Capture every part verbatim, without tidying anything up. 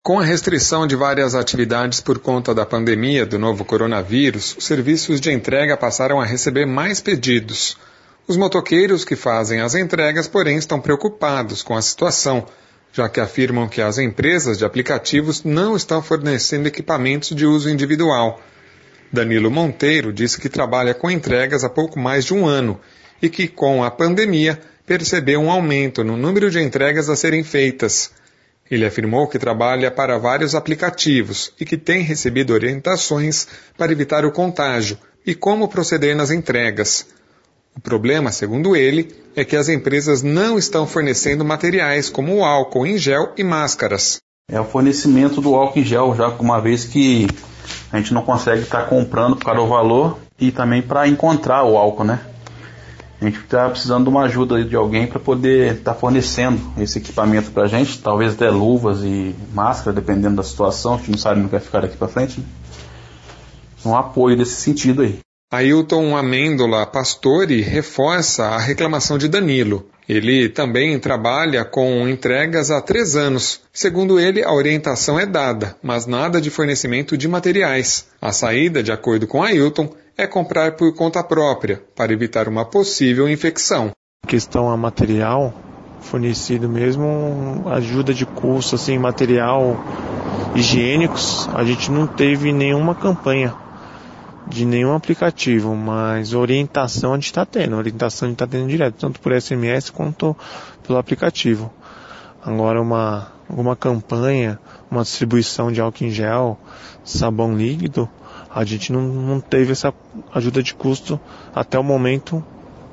Com a restrição de várias atividades por conta da pandemia do novo coronavírus, os serviços de entrega passaram a receber mais pedidos. Os motoqueiros que fazem as entregas, porém, estão preocupados com a situação, já que afirmam que as empresas de aplicativos não estão fornecendo equipamentos de uso individual. Danilo Monteiro disse que trabalha com entregas há pouco mais de um ano e que, com a pandemia, percebeu um aumento no número de entregas a serem feitas. Ele afirmou que trabalha para vários aplicativos e que tem recebido orientações para evitar o contágio e como proceder nas entregas. O problema, segundo ele, é que as empresas não estão fornecendo materiais como o álcool em gel e máscaras. É o fornecimento do álcool em gel, já uma vez que a gente não consegue estar comprando para o valor e também para encontrar o álcool, né? A gente está precisando de uma ajuda de alguém para poder estar tá fornecendo esse equipamento para a gente, talvez até luvas e máscara, dependendo da situação, a gente não sabe não quer ficar daqui para frente, né? Um apoio nesse sentido aí. Ailton Amêndola Pastore reforça a reclamação de Danilo. Ele também trabalha com entregas há três anos. Segundo ele, a orientação é dada, mas nada de fornecimento de materiais. A saída, de acordo com Ailton, é comprar por conta própria, para evitar uma possível infecção. Em questão a material fornecido mesmo, ajuda de custo, assim, material higiênicos, a gente não teve nenhuma campanha de nenhum aplicativo, mas orientação a gente está tendo, orientação a gente está tendo direto, tanto por S M S quanto pelo aplicativo. Agora uma, alguma campanha, uma distribuição de álcool em gel, sabão líquido, a gente não, não teve essa ajuda de custo até o momento.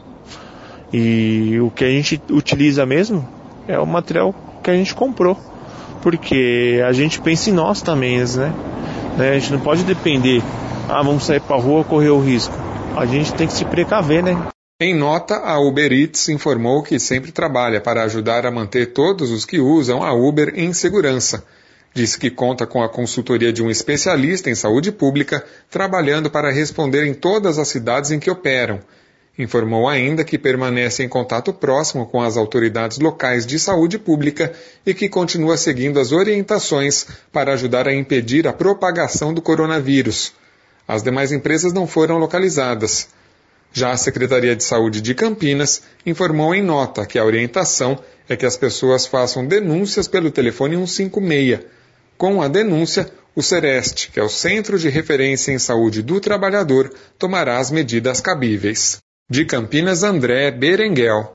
E o que a gente utiliza mesmo é o material que a gente comprou, porque a gente pensa em nós também, né? A gente não pode depender, ah, vamos sair para a rua, correr o risco. A gente tem que se precaver, né? Em nota, a Uber Eats informou que sempre trabalha para ajudar a manter todos os que usam a Uber em segurança. Disse que conta com a consultoria de um especialista em saúde pública, trabalhando para responder em todas as cidades em que operam. Informou ainda que permanece em contato próximo com as autoridades locais de saúde pública e que continua seguindo as orientações para ajudar a impedir a propagação do coronavírus. As demais empresas não foram localizadas. Já a Secretaria de Saúde de Campinas informou em nota que a orientação é que as pessoas façam denúncias pelo telefone cento e cinquenta e seis. Com a denúncia, o Sereste, que é o Centro de Referência em Saúde do Trabalhador, tomará as medidas cabíveis. De Campinas, André Berenguel.